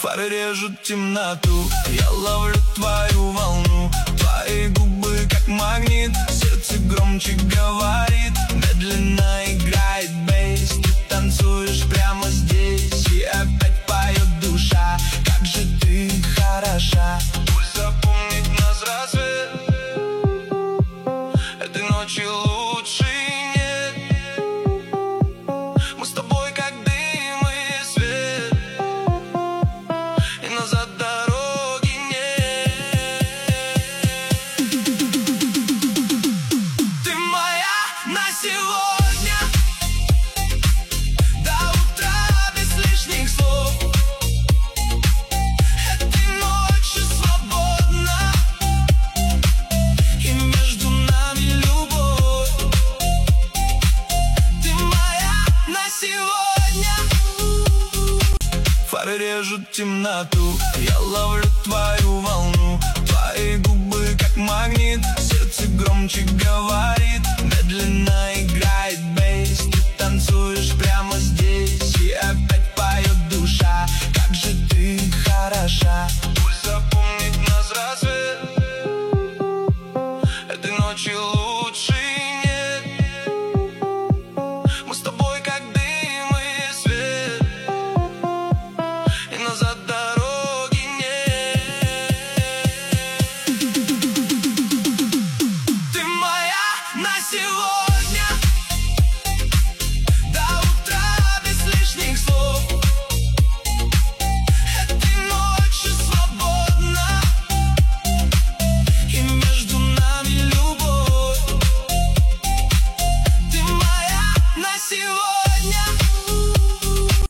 Фары режут темноту, я ловлю твою волну. Твои губы как магнит, сердце громче говорит. Медленно играет бейс, ты танцуешь прямо здесь. И опять поет душа, как же ты хороша. Пусть запомнит нас рассвет, этой ночи лучше нет. Мы с тобой как дым и свет, и назад дороги нет. Ты моя на сегодня, до утра без лишних слов. Этой ночью свободна, и между нами любовь. Ты моя на сегодня. Фары режут темноту, я ловлю твою волну. Твои губы как магнит, сердце громче говорит. Медленно играет бейс, ты танцуешь прямо